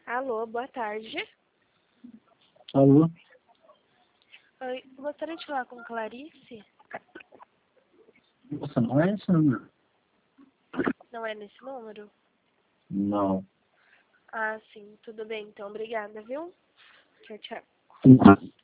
Alô, boa tarde. Alô? Oi, gostaria de falar com Clarice? Nossa, não é esse número? Não é nesse número? Não. Ah, sim, tudo bem, então, obrigada, viu? Tchau, tchau.